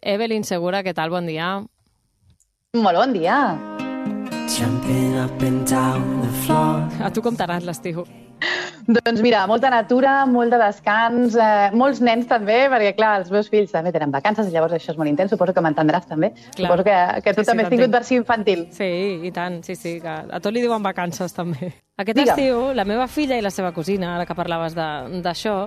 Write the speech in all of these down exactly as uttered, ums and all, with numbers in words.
Evelyn Segura, què tal? Bon dia. Molt bon dia. A tu com t'ha anat l'estiu? Doncs mira, molta natura, molt de descans, eh, molts nens també, perquè clar, els meus fills també tenen vacances, i llavors això és molt intens, suposo que m'entendràs també. Clar. Suposo que, que tu sí, també sí, has tingut versió infantil. Sí, i tant, sí, sí, que a tot li diuen vacances també. Aquest Digue'm. estiu, la meva filla i la seva cosina, ara que parlaves d'això,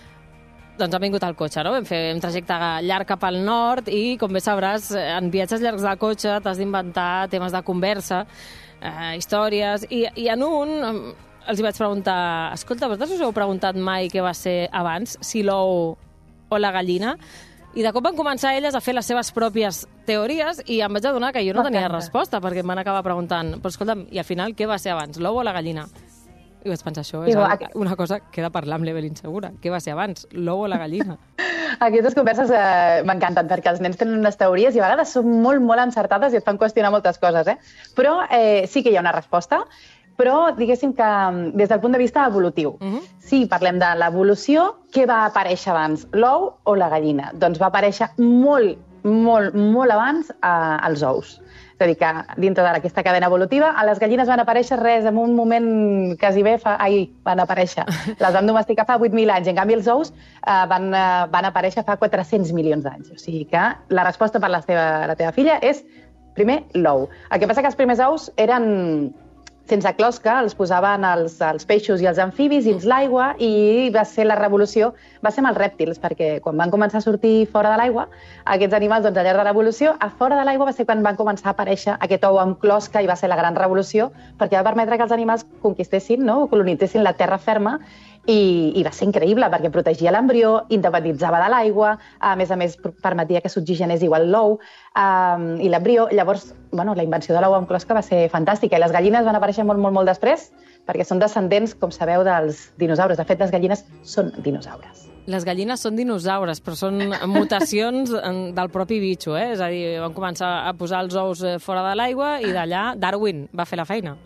doncs han vingut al cotxe, no? Vam fer un trajecte llarg cap al nord i, com bé sabràs, en viatges llargs de cotxe t'has d'inventar temes de conversa, eh, històries, i, i en un els hi vaig preguntar, escolta, vosaltres us heu preguntat mai què va ser abans, si l'ou o la gallina? I de cop van començar elles a fer les seves pròpies teories i em vaig adonar que jo no tenia resposta, perquè em van acabar preguntant, però escolta'm, i al final què va ser abans, l'ou o la gallina? I vaig pensar, això és una cosa que he de parlar amb l'Evelyn Segura. Què va ser abans, l'ou o la gallina? Aquestes converses eh, m'encanten, perquè els nens tenen unes teories i a vegades són molt, molt encertades i et fan qüestionar moltes coses, eh? Però eh, sí que hi ha una resposta, però diguéssim que des del punt de vista evolutiu. Uh-huh. Si parlem de l'evolució, què va aparèixer abans, l'ou o la gallina? Doncs va aparèixer molt, molt, molt abans eh, els ous. És a dir, que dintre d'aquesta cadena evolutiva, a les gallines van aparèixer res, en un moment quasi bé, fa, ahir van aparèixer. Les van domesticar fa vuit mil anys, en canvi els ous eh, van, eh, van aparèixer fa quatre-cents milions d'anys. O sigui que la resposta per la teva, la teva filla és, primer, l'ou. El que passa que els primers ous eren sense closca, els posaven els, els peixos i els amfibis dins l'aigua i va ser la revolució, va ser amb els rèptils, perquè quan van començar a sortir fora de l'aigua, aquests animals, doncs, al llarg de l'evolució, a fora de l'aigua va ser quan van començar a aparèixer aquest ou amb closca i va ser la gran revolució, perquè va permetre que els animals conquistessin, no?, colonitzessin la terra ferma. I, i va ser increïble, perquè protegia l'embrió, independitzava de l'aigua, a més a més permetia que s'oxigenés igual l'ou um, i l'embrió. Llavors, bueno, la invenció de l'ou amb closca va ser fantàstica i les gallines van aparèixer molt, molt, molt després, perquè són descendents, com sabeu, dels dinosaures. De fet, les gallines són dinosaures. Les gallines són dinosaures, però són mutacions del propi bitxo, eh? És a dir, van començar a posar els ous fora de l'aigua i d'allà Darwin va fer la feina.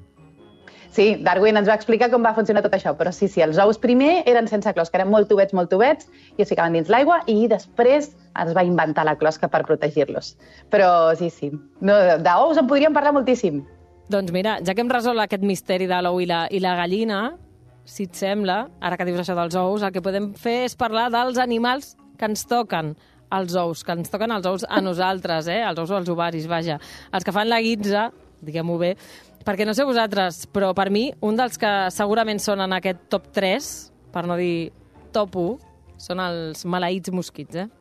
Sí, Darwin ens va explicar com va funcionar tot això, però sí, sí, els ous primer eren sense closca, eren molt tubets, molt tubets, i es ficaven dins l'aigua i després es va inventar la closca per protegir-los. Però sí, sí, no, d'ous en podríem parlar moltíssim. Doncs mira, ja que hem resolt aquest misteri de l'ou i, la, i la gallina, si et sembla, ara que dius això dels ous, el que podem fer és parlar dels animals que ens toquen els ous, que ens toquen els ous a nosaltres, eh? Els ous o els ovaris, vaja. Els que fan la guitza, diguem-ho bé, perquè no sé vosaltres, però per mi, un dels que segurament són en aquest top tres, per no dir top u, són els maleïts mosquits, eh?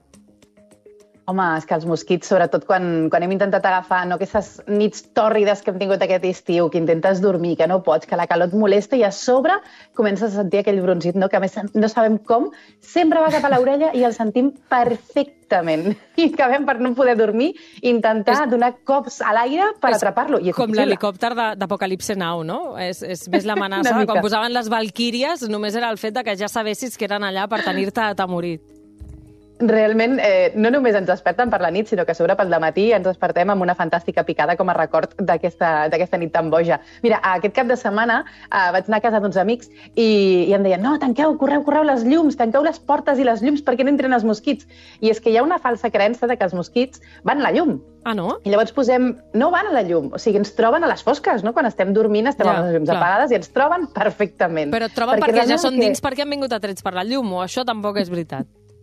Home, és que els mosquits, sobretot quan, quan hem intentat agafar no, aquestes nits tòrrides que hem tingut aquest estiu, que intentes dormir, que no pots, que la calor et molesta i a sobre comences a sentir aquell bronzit, no? Que a més no sabem com, sempre va cap a l'orella i el sentim perfectament. I acabem per no poder dormir, intentar és... donar cops a l'aire per atrapar-lo. I com l'helicòpter d'Apocalipse Now, no? És, és més l'amenaça. Quan posaven les valquíries, només era el fet de que ja sabessis que eren allà per tenir-te atemorit. Realment, eh, no només ens desperten per la nit, sinó que a sobre pel dematí ens despertem amb una fantàstica picada com a record d'aquesta nit tan boja. Mira, aquest cap de setmana eh, vaig anar a casa d'uns amics i, i em deien no, tanqueu, correu, correu les llums, tanqueu les portes i les llums perquè no entren els mosquits. I és que hi ha una falsa creença de que els mosquits van a la llum. Ah, no? I llavors posem, no van a la llum, o sigui, ens troben a les fosques, no? Quan estem dormint estem ja, amb les llums clar. apagades i ens troben perfectament. Però et troben perquè, perquè ja són que... dins perquè han vingut atrets per la llum, o això tampoc és veritat?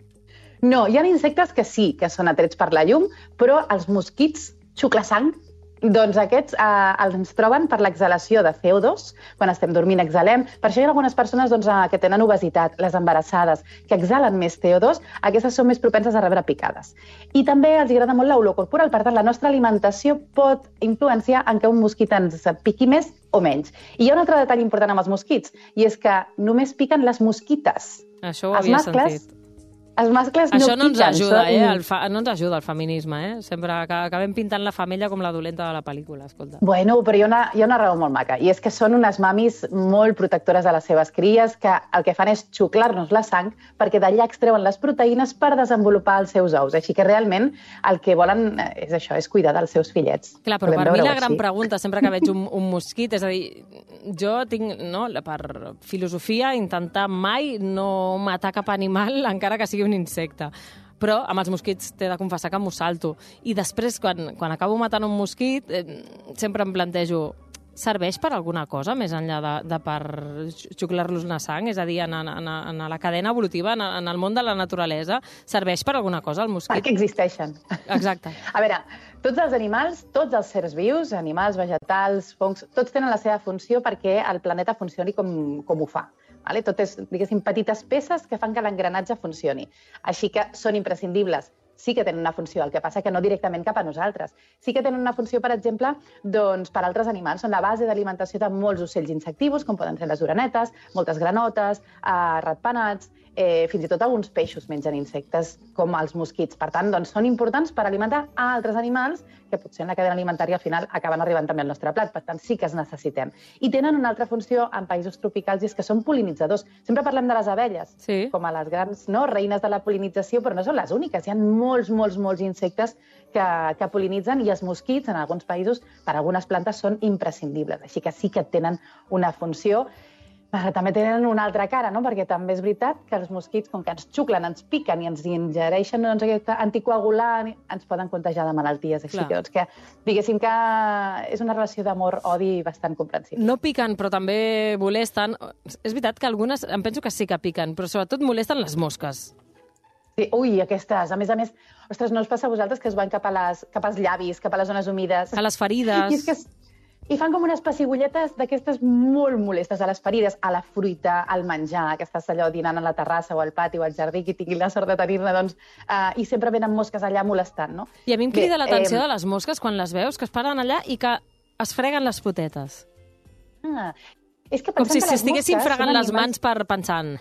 No, hi ha insectes que sí, que són atrets per la llum, però els mosquits xuclasang, doncs aquests eh, ens troben per l'exhalació de C O dos, quan estem dormint exhalem. Per això hi ha algunes persones doncs, eh, que tenen obesitat, les embarassades, que exhalen més C O dos, aquestes són més propenses a rebre picades. I també els agrada molt l'olor corporal, per tant, la nostra alimentació pot influenciar en què un mosquit ens piqui més o menys. I hi ha un altre detall important amb els mosquits, i és que només piquen les mosquites. Això ho havia sentit. Els mascles no Això no ens piquen, ajuda, són... eh? El fa... No ens ajuda el feminisme, eh? Sempre acabem pintant la femella com la dolenta de la pel·lícula, escolta. Bueno, però hi ha, una, hi ha una raó molt maca, i és que són unes mamis molt protectores de les seves cries, que el que fan és xuclar-nos la sang perquè d'allà extreuen les proteïnes per desenvolupar els seus ous. Així que realment el que volen és això, és cuidar dels seus fillets. Clar, però Podem per mi la gran així. pregunta, sempre que veig un, un mosquit, és a dir, jo tinc, no, per filosofia, intentar mai no matar cap animal, encara que sigui un insecte. Però amb els mosquits t'he de confessar que m'ho salto. I després, quan, quan acabo matant un mosquit, eh, sempre em plantejo, serveix per alguna cosa més enllà de, de per xuclar-los una sang? És a dir, en, en, en la cadena evolutiva, en, en el món de la naturalesa, serveix per alguna cosa el mosquit? Perquè existeixen. Exacte. A veure, tots els animals, tots els sers vius, animals, vegetals, fongs, tots tenen la seva funció perquè el planeta funcioni com, com ho fa. Vale? Tot és, diguéssim, petites peces que fan que l'engranatge funcioni. Així que són imprescindibles. Sí que tenen una funció, el que passa que no directament cap a nosaltres. Sí que tenen una funció, per exemple, doncs, per altres animals. Són la base d'alimentació de molts ocells insectius, com poden ser les orenetes, moltes granotes, eh, ratpenats, eh, fins i tot alguns peixos mengen insectes, com els mosquits. Per tant, doncs, són importants per alimentar altres animals que potser en la cadena alimentària al final acaben arribant també al nostre plat. Per tant, sí que es necessitem. I tenen una altra funció en països tropicals i és que són pol·linitzadors. Sempre parlem de les abelles, sí, com a les grans, no, reines de la pol·linització, però no són les úniques. Hi ha molts, molts, molts insectes que, que pol·linitzen i els mosquits, en alguns països, per algunes plantes, són imprescindibles. Així que sí que tenen una funció. Però també tenen una altra cara, no? Perquè també és veritat que els mosquits, com que ens xuclen, ens piquen i ens ingereixen doncs, aquest anticoagulant, ens poden contagiar de malalties. Així Clar. que, doncs, que diguéssim que és una relació d'amor-odi bastant comprensible. No piquen, però també molesten. És veritat que algunes, em penso que sí que piquen, però sobretot molesten les mosques. Sí, ui, aquestes. A més a més, ostres, no us passa a vosaltres que es van cap, a les, cap als llavis, cap a les zones humides? A les ferides. I és que I fan com unes pessigolletes d'aquestes molt molestes a les ferides, a la fruita, al menjar, que estàs allò dinant a la terrassa o al pati o al jardí, que tinguin la sort de tenir-ne, doncs, uh, i sempre venen mosques allà molestant, no? I a mi em crida l'atenció eh... de les mosques quan les veus, que es paren allà i que es freguen les potetes. Ah, és que com si mosques s'estiguessin fregant les animals... mans per pensant.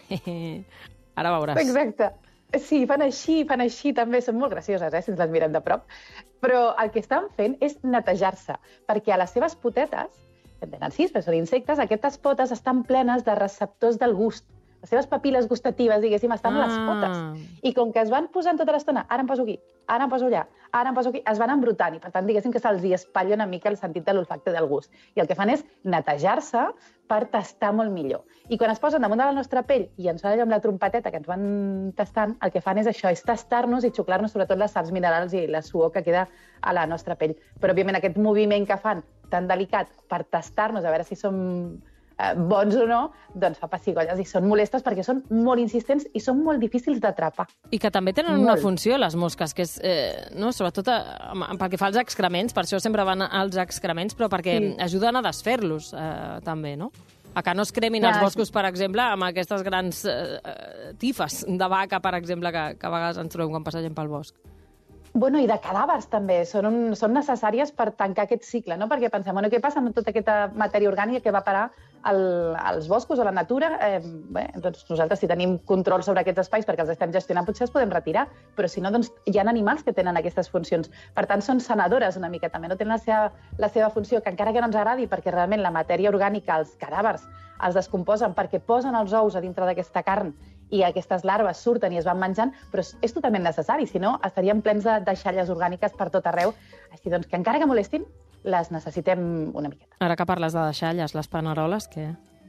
Ara veuràs. Exacte. Sí, fan així, fan així també, són molt gracioses, eh, si ens les mirem de prop. Però el que estan fent és netejar-se, perquè a les seves potetes, que en tenen sis, però són insectes, aquestes potes estan plenes de receptors del gust. Les seves papil·les gustatives, diguéssim, estan a les potes. I com que es van posant tota l'estona, ara em poso aquí, ara em poso allà, ara em poso aquí, es van embrutant i, per tant, diguéssim que se'ls hi espatlla una mica el sentit de l'olfacte del gust. I el que fan és netejar-se per tastar molt millor. I quan es posen damunt de la nostra pell i ens fan allò amb la trompeteta que ens van tastant, el que fan és això, és tastar-nos i xuclar-nos sobretot les sals minerals i la suor que queda a la nostra pell. Però, òbviament, aquest moviment que fan tan delicat per tastar-nos, a veure si som eh, bons o no, doncs fa pessigolles i són molestes perquè són molt insistents i són molt difícils d'atrapar. I que també tenen molt. una funció, les mosques, que és, eh, no, sobretot eh, pel que fa als excrements, per això sempre van als excrements, però perquè sí. ajuden a desfer-los eh, també, no? A que no es cremin ja. els boscos, per exemple, amb aquestes grans eh, tifes de vaca, per exemple, que, que a vegades ens trobem quan passegem pel bosc. Bueno, i de cadàvers també, són, un, són necessàries per tancar aquest cicle, no? Perquè pensem, bueno, què passa amb tota aquesta matèria orgànica que va parar al, als boscos o a la natura? Eh, bé, doncs nosaltres, si tenim control sobre aquests espais perquè els estem gestionant, potser els podem retirar, però si no, doncs hi ha animals que tenen aquestes funcions. Per tant, són sanadores una mica, també no tenen la seva, la seva funció, que encara que no ens agradi, perquè realment la matèria orgànica, els cadàvers, els descomposen perquè posen els ous a dintre d'aquesta carn i aquestes larves surten i es van menjant, però és totalment necessari, si no estaríem plens de deixalles orgàniques per tot arreu. Així doncs, que encara que molestin, les necessitem una miqueta. Ara que parles de deixalles, les paneroles, què?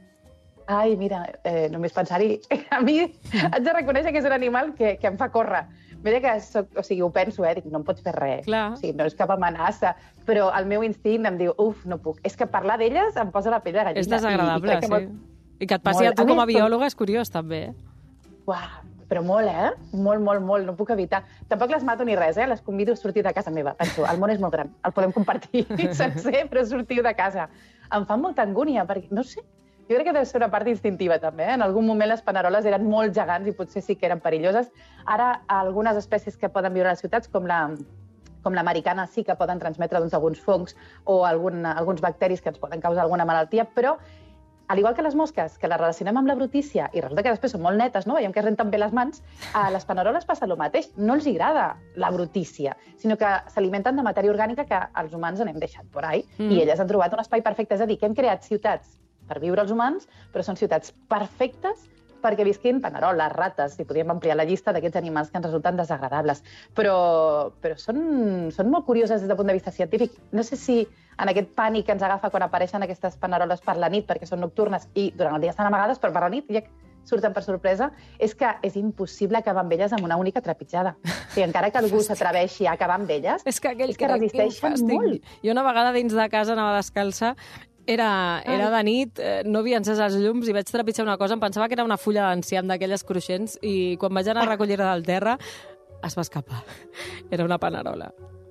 Ai, mira, eh, només pensar-hi... A mi haig de reconèixer que és un animal que, que em fa córrer. Mira que soc, o sigui, ho penso, eh? Dic, no em pots fer res. Clar. O sigui, no és cap amenaça, però el meu instint em diu, uf, no puc. És que parlar d'elles em posa la pell de gallina. És desagradable, i, i sí. Molt... I que et passi molt. a tu com a biòloga és curiós, també, eh? Uau, però molt, eh? Molt, molt, molt, no puc evitar. Tampoc les mato ni res, eh? Les convido a sortir de casa meva. Penso, el món és molt gran, el podem compartir sencer, però sortiu de casa. Em fa molta angúnia, perquè, no sé, jo crec que deu ser una part instintiva, també. Eh? En algun moment les paneroles eren molt gegants i potser sí que eren perilloses. Ara, algunes espècies que poden viure a les ciutats, com la com l'americana, sí que poden transmetre doncs, alguns fongs o algun, alguns bacteris que ens poden causar alguna malaltia, però al igual que les mosques, que les relacionem amb la brutícia i resulta que després són molt netes, no? Veiem que es renten bé les mans, a les paneroles passa el mateix. No els agrada la brutícia, sinó que s'alimenten de matèria orgànica que els humans n'hem deixat por ahí mm. i elles han trobat un espai perfecte. És a dir, que hem creat ciutats per viure els humans, però són ciutats perfectes perquè visquin paneroles, rates, i podríem ampliar la llista d'aquests animals que ens resulten desagradables. Però, però són, són molt curioses des del punt de vista científic. No sé si en aquest pànic que ens agafa quan apareixen aquestes paneroles per la nit, perquè són nocturnes i durant el dia estan amagades, però per la nit ja surten per sorpresa, és que és impossible acabar amb elles amb una única trepitjada. I encara que algú s'atreveixi a acabar amb elles, és que, aquell és que resisteixen molt. Jo una vegada dins de casa anava descalça, era, era de nit, eh, no havia encès els llums i vaig trepitjar una cosa, em pensava que era una fulla d'enciam d'aquelles cruixents i quan vaig anar a recollir-la del terra es va escapar. Era una panerola.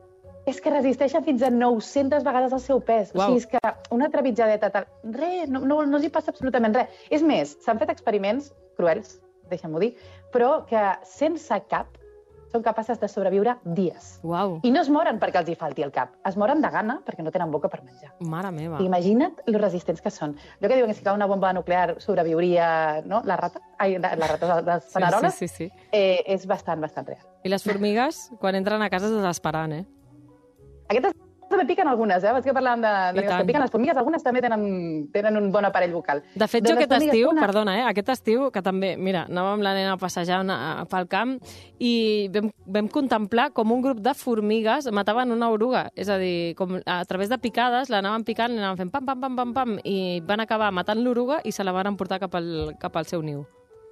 És que resisteixen fins a nou-centes vegades el seu pes. Uau. O sigui, és que una trepitjadeta... Tal... Res, no, no, no els hi passa absolutament res. És més, s'han fet experiments cruels, deixa'm-ho dir, però que sense cap són capaces de sobreviure dies. Uau. I no es moren perquè els hi falti el cap. Es moren de gana perquè no tenen boca per menjar. Mare meva. Imagina't lo resistents que són. Jo que diuen que si cau una bomba nuclear sobreviuria, no? La rata? Ai, la, la rata de les paneroles? Sí, sí, sí. sí. Eh, és bastant, bastant real. I les formigues, quan entren a casa, es desesperen, eh? Aquestes també piquen algunes, eh? Abans que parlàvem de, de les que piquen les formigues, algunes també tenen, tenen un bon aparell vocal. De fet, de jo aquest estiu, una... perdona, eh? Aquest estiu, que també, mira, anàvem amb la nena passejant pel camp i vam, vam contemplar com un grup de formigues mataven una oruga. És a dir, com a través de picades l'anaven picant i anaven fent pam, pam, pam, pam, pam, i van acabar matant l'oruga i se la van emportar cap al, cap al seu niu.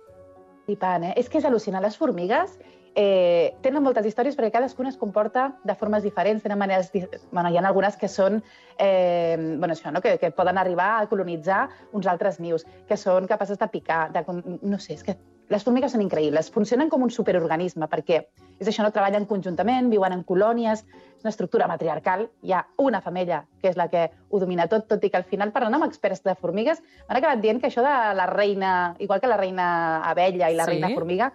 Flipant, eh? És que és al·lucinant. Les formigues eh, tenen moltes històries perquè cadascuna es comporta de formes diferents, tenen maneres... Bueno, hi ha algunes que són... Eh, bueno, això, no? que, que poden arribar a colonitzar uns altres nius, que són capaces de picar, de, no sé, és que les formigues són increïbles, funcionen com un superorganisme, perquè és això, no treballen conjuntament, viuen en colònies, és una estructura matriarcal, hi ha una femella que és la que ho domina tot, tot i que al final, parlant amb experts de formigues, m'han acabat dient que això de la reina, igual que la reina abella i la sí? reina formiga,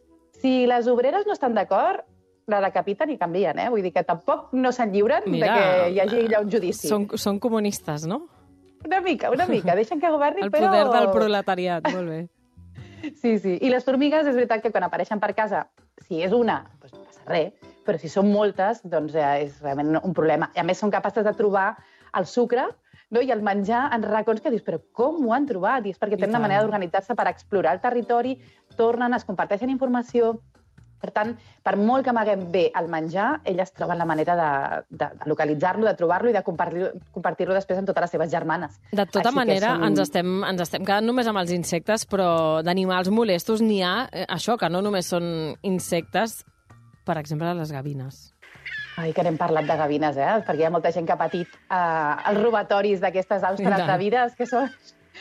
si les obreres no estan d'acord, la decapiten i canvien, eh? Vull dir que tampoc no se'n lliuren de que hi hagi allà un judici. Són, són comunistes, no? Una mica, una mica. Deixen que governin, el però... El poder del proletariat, molt bé. Sí, sí. I les formigues, és veritat que quan apareixen per casa, si és una, doncs no passa res, però si són moltes, doncs eh, és realment un problema. I a més són capaces de trobar el sucre, no? I el menjar en racons que dius, però com ho han trobat? I és perquè tenen una manera d'organitzar-se per explorar el territori, tornen, es comparteixen informació. Per tant, per molt que amaguem bé el menjar, elles troben la manera de, de, de localitzar-lo, de trobar-lo i de compartir-lo compartir després amb totes les seves germanes. De tota Així manera, som... ens, estem, ens estem quedant només amb els insectes, però d'animals molestos n'hi ha, eh, això, que no només són insectes, per exemple, les gavines. Ai, que n'hem parlat de gavines, eh? Perquè hi ha molta gent que ha patit eh, els robatoris d'aquestes aus travides, que són...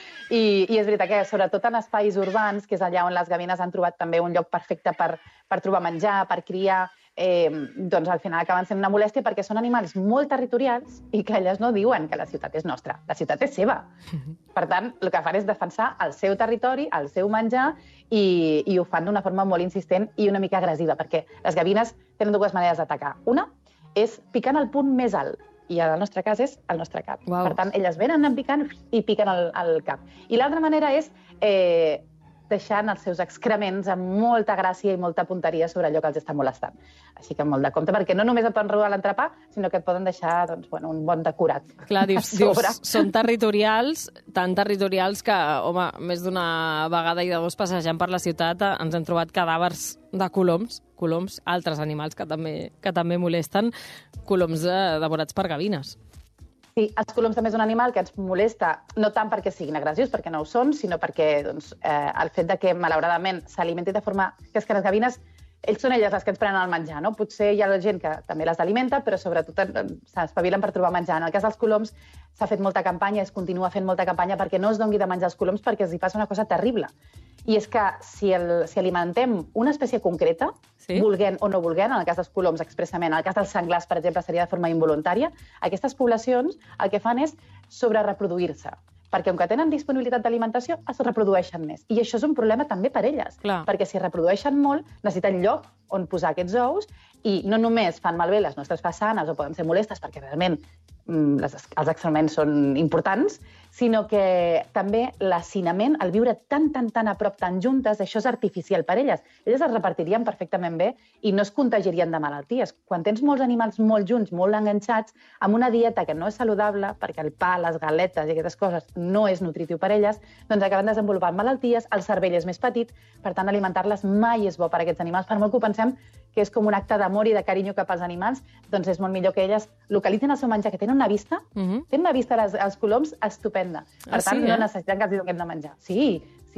I, I és veritat que, sobretot en espais urbans, que és allà on les gavines han trobat també un lloc perfecte per, per trobar menjar, per criar, eh, doncs al final acaben sent una molèstia perquè són animals molt territorials i que elles no diuen que la ciutat és nostra, la ciutat és seva. Per tant, el que fan és defensar el seu territori, el seu menjar, i, i ho fan d'una forma molt insistent i una mica agressiva, perquè les gavines tenen dues maneres d'atacar. Una és picant el punt més alt, i en el nostre cas és el nostre cap. Wow. Per tant, elles venen en picant i piquen el, el cap. I l'altra manera és eh, deixant els seus excrements amb molta gràcia i molta punteria sobre allò que els està molestant. Així que molt de compte, perquè no només et poden robar l'entrepà, sinó que et poden deixar doncs, bueno, un bon decorat. Clar, dius, dius, són territorials, tan territorials que, home, més d'una vegada i de dos passejant per la ciutat ens hem trobat cadàvers de coloms, coloms, altres animals que també, que també molesten, coloms eh, devorats per gavines. Sí, els coloms també és un animal que ens molesta, no tant perquè siguin agressius, perquè no ho són, sinó perquè doncs, eh, el fet de que, malauradament, s'alimenti de forma... Que és que les gavines, ells són elles les que ens prenen el menjar, no? Potser hi ha gent que també les alimenta, però sobretot s'espavilen per trobar menjar. En el cas dels coloms s'ha fet molta campanya, es continua fent molta campanya perquè no es doni de menjar als coloms perquè els hi passa una cosa terrible. I és que si, el, si alimentem una espècie concreta, sí? Volguent o no volguent, en el cas dels coloms expressament, en el cas dels senglars, per exemple, seria de forma involuntària, aquestes poblacions el que fan és sobrereproduir-se, perquè com que tenen disponibilitat d'alimentació, es reprodueixen més. I això és un problema també per elles, clar, perquè si reprodueixen molt, necessiten lloc on posar aquests ous i no només fan malbé les nostres façanes o poden ser molestes perquè realment les, els excrements són importants, sinó que també l'acinament, el viure tan, tan, tan a prop, tan juntes, això és artificial per elles. Elles es repartirien perfectament bé i no es contagiarien de malalties. Quan tens molts animals molt junts, molt enganxats, amb una dieta que no és saludable, perquè el pa, les galetes i aquestes coses no és nutritiu per elles, doncs acaben desenvolupant malalties, el cervell és més petit, per tant, alimentar-les mai és bo per a aquests animals. Per molt que ho pensem que és com un acte d'amor i de carinyo cap als animals, doncs és molt millor que elles localitzen el seu menjar, que tenen una vista, uh-huh. tenen una vista als, als coloms estupenda. Per ah, tant, sí, eh? no necessiten que els donem de menjar. Sí, sí,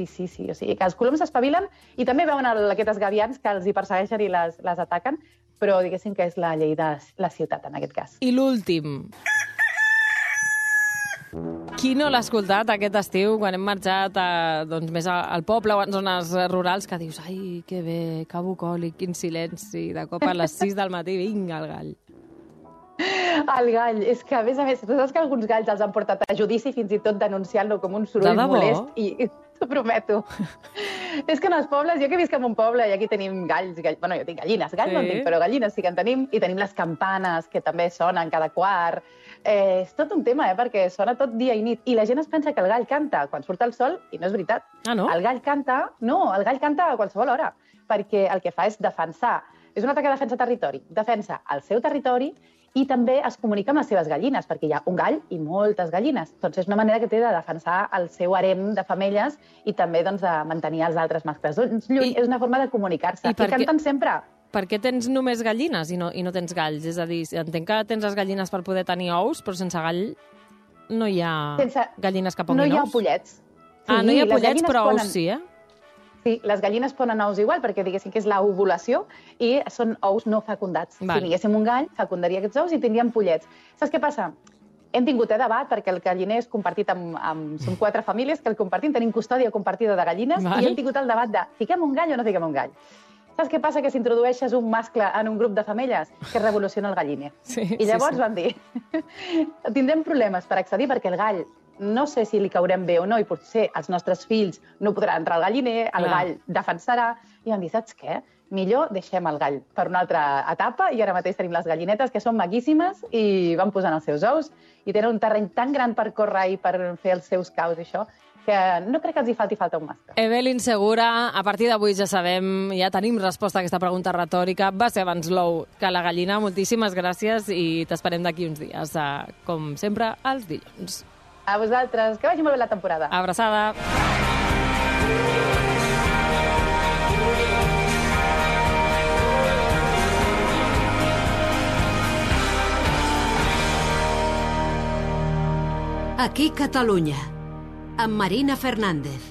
Sí, sí, sí. O sigui, que els coloms s'espavilen i també veuen el, aquestes gavians que els hi persegueixen i les, les ataquen, però diguéssim que és la llei de la ciutat, en aquest cas. I l'últim. Qui no l'ha escoltat aquest estiu quan hem marxat a, doncs, més al poble o en zones rurals que dius, ai, que bé, que bucòlic, quin silenci, de cop a les sis del matí, vinga, el gall. El gall, és que a més a més, tu saps que alguns galls els han portat a judici fins i tot denunciant-lo com un soroll molest i t'ho prometo. És que en els pobles, jo que visc en un poble i aquí tenim galls, gall... bueno, jo tinc gallines, galls sí. no en tinc, però gallines sí que en tenim, i tenim les campanes que també sonen cada quart. Eh, és tot un tema, eh, perquè sona tot dia i nit, i la gent es pensa que el gall canta quan surt el sol, i no és veritat. Ah, no? El gall canta, no, el gall canta a qualsevol hora, perquè el que fa és defensar. És un atac que defensa territori, defensa el seu territori i també es comunica amb les seves gallines, perquè hi ha un gall i moltes gallines. Doncs és una manera que té de defensar el seu harem de femelles i també doncs, de mantenir els altres mascles lluny. I, és una forma de comunicar-se. I, I canten sempre. Per què tens només gallines i no, i no tens galls? És a dir, entenc que tens les gallines per poder tenir ous, però sense gall no hi ha sense... gallines que ponguin ous? No hi ha pollets. Sí, ah, no hi ha pollets, però ponen... ous sí, eh? Sí, les gallines ponen ous igual, perquè diguéssim que és l'ovulació i són ous no fecundats. Val. Si tinguéssim un gall, fecundaria aquests ous i tindríem pollets. Saps què passa? Hem tingut eh, debat, perquè el galliner és compartit amb, amb... Som quatre famílies que el compartim, tenim custòdia compartida de gallines, Val. I hem tingut el debat de fiquem un gall o no fiquem un gall. Saps què passa? Que si introdueixes un mascle en un grup de femelles, que revoluciona el galliner. Sí, I llavors sí, sí. van dir, tindrem problemes per accedir perquè el gall no sé si li caurem bé o no, i potser els nostres fills no podran entrar al galliner, el Clar. Gall defensarà, i vam dir, saps què? Millor deixem el gall per una altra etapa, i ara mateix tenim les gallinetes, que són maquíssimes, i van posant els seus ous, i tenen un terreny tan gran per córrer i per fer els seus caus i això, que no crec que els hi falti falta un mascle. Evelyn Segura, a partir d'avui ja sabem, ja tenim resposta a aquesta pregunta retòrica. Va ser abans l'ou que la gallina. Moltíssimes gràcies i t'esperem d'aquí uns dies, com sempre, els dilluns. A vosaltres, que vagi molt bé la temporada. Abraçada. Aquí Catalunya, amb Marina Fernández.